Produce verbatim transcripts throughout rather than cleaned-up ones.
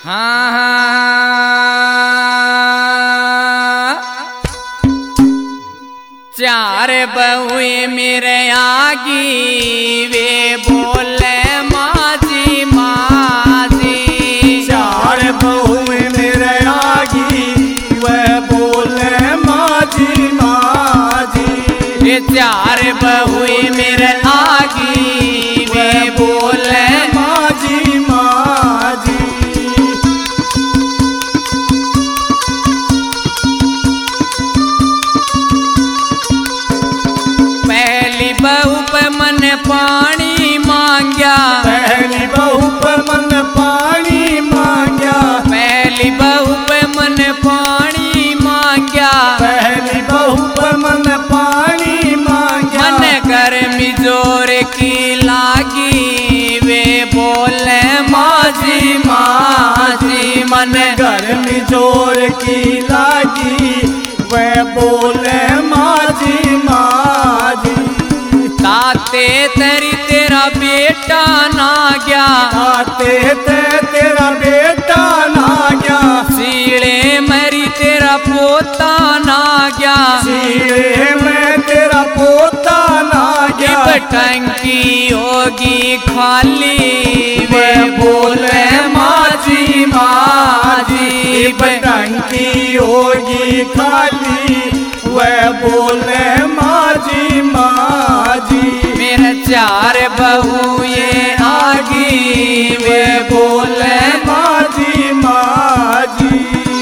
हाँ हाँ चार बहुए मेरे आगी वे बोले माजी माजी। चार बहुए मेरे आगी वे बोले माजी माजी। ये चार बहुए मेरे आगी वे बोले माजी माजी। पहली बहू पे मन पानी मांग्या। पहली बहू पे मन पानी मांग्या। पहली बहू पे मन पानी मांग्या। पहली बहू पे मन पानी मांग्या। मन गर्मी जोर की लागी वे बोले माजी माजी। मन गर्मी जोर की लागी वे बोले माजी माजी। ताते तेरी तेरा बेटा ना गया। ताते ते तेरा बेटा ना गया। सीले मरी तेरा पोता ना गया। सीले में तेरा पोता ना गया। अब टंकी होगी खाली वे बोले माजी माजी। अब टंकी होगी खाली वे बोले माजी माजी। मेरे चार बहू ये आगी वे बोले माजी माजी।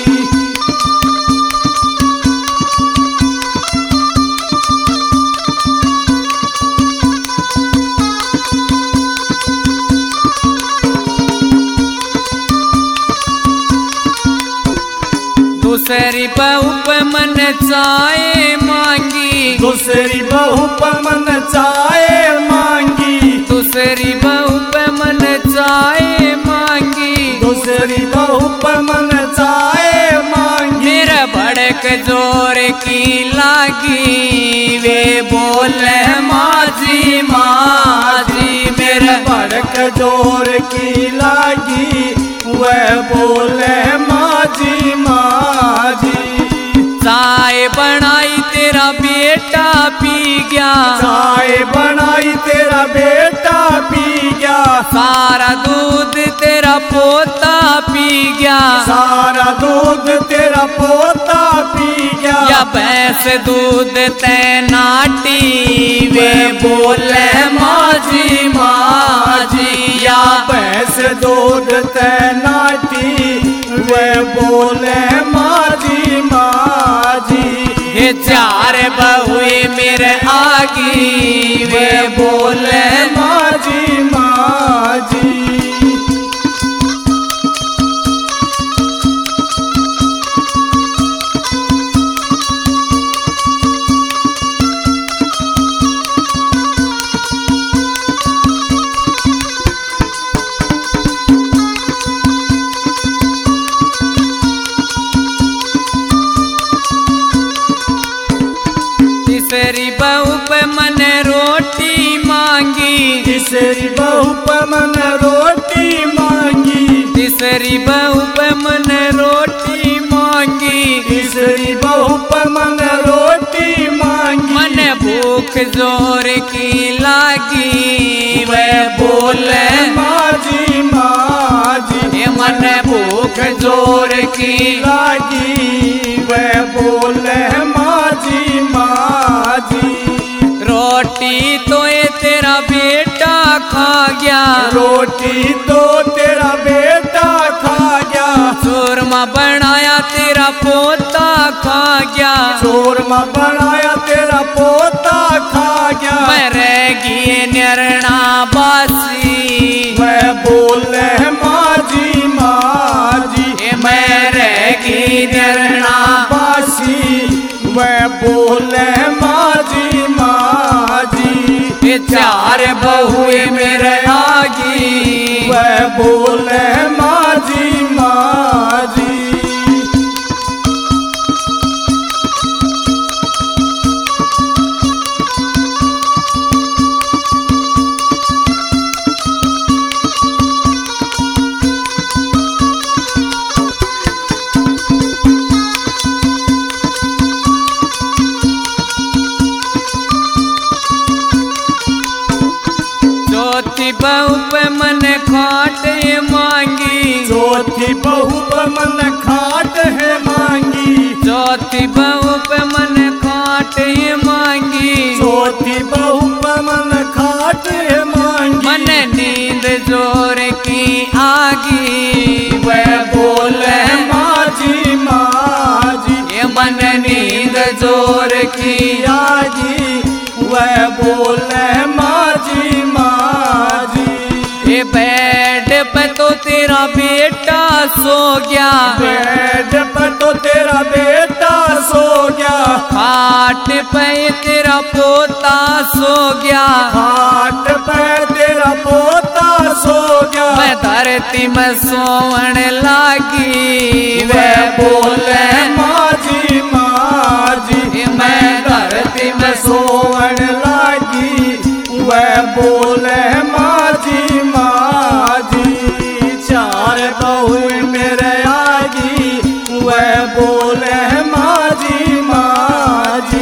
दूसरी बहू पे मन चाहे मांगी। दूसरी बहू पे मन चाहे मांगी। दूसरी बहू पे मन चाहे मांगी। दूसरी बहू पे मन चाहे मांगी। मेरा भड़क जोर की लागी वे बोले माजी माजी। मेरा भड़क जोर की लागी वे बोले माजी माजी। चाय बनाई तेरा बेटा पी गया। चाय बनाई तेरा बेटा पी गया। सारा दूध तेरा पोता पी गया। सारा दूध तेरा पोता पी गया। या भैंस दूध ते नाटी वे बोले माजी माजी। या भैंस दूध ते नाटी वे बोले माजी माजी। ये चार बहुए मेरे आगी वे बोले माजी माजी। तीसरी बहू पे मन रोटी मांगी। तीसरी बहू पे मन रोटी मांगी। तीसरी बहू पे मन रोटी मांगी। तीसरी बहू पे मन रोटी मांगी। मन भूख जोर की लागी वे बोले माजी माजी। ये मन भूख जोर की लागी वे बोले माजी माजी। रोटी तो ये तेरा बेटा खा गया। रोटी तो तेरा बेटा खा गया। चूरमा बनाया तेरा पोता खा गया। चूरमा बनाया तेरा पोता खा गया। मैं रहेगी निर्णा बासी मैं बोले माजी माजी। मैं रहेगी निर्णा बासी मैं बोले माजी माजी। ये चार बहुए मेरे आगी वह बोले माजी माजी। पे मन खाट मांगी, चौथी बहू पे मन खाट है मांगी, चौथी बहू पे मन खाट मांगी, चौथी बहू पे मन खाट है मांगी। मन नींद जोर की आगी, वह बोले माजी माजी, ये मन नींद जोर की आगी, वह बोले माजी माजी। ये बेड पे तो तेरा बेटा सो गया, बेड पे तो तेरा बेटा सो गया, खाट पे तेरा पोता सो गया, खाट पे तेरा पोता सो गया। मैं धरती में सोवन लागी, वह बोले माजी माजी, मैं धरती में सोवन लागी, वह बोले माजी माजी। चार बहू मेरे आगी, वह बोले माजी माजी।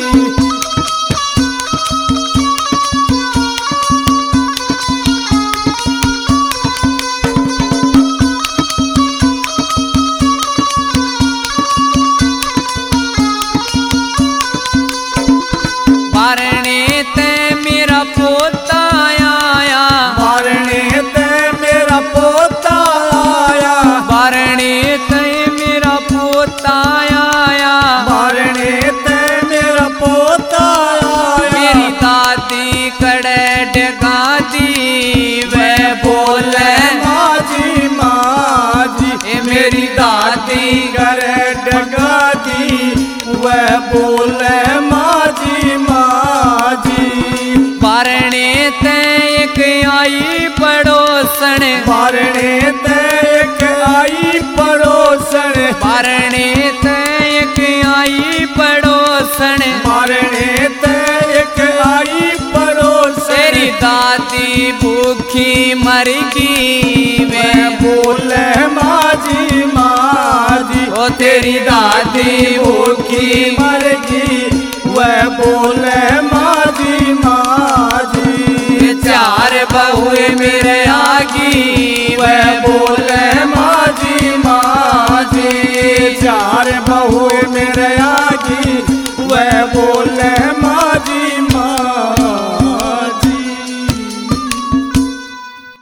बारने ते मेरा पोता आया, बारने ते मेरा पोता आया, बारने ते मेरा पोता आया, बारने ते मेरा पोता आया। मेरी दादी कड़े डगा दी, वह बोले माजी माजी, ए मेरी दादी करे डगा दी, वह बोले माजी माजी। बारने ते एक आई पड़ोसन, बारने ते एक आई पड़ोसन, बारने ते एक आई पड़ोसन, बारने ते एक आई पड़ोसन। तेरी दादी भूखी मर गई, वह वे बोले माजी माजी, ओ तेरी दादी भूखी मर गई, वह बोले माजी माजी। चार बहुए मेरे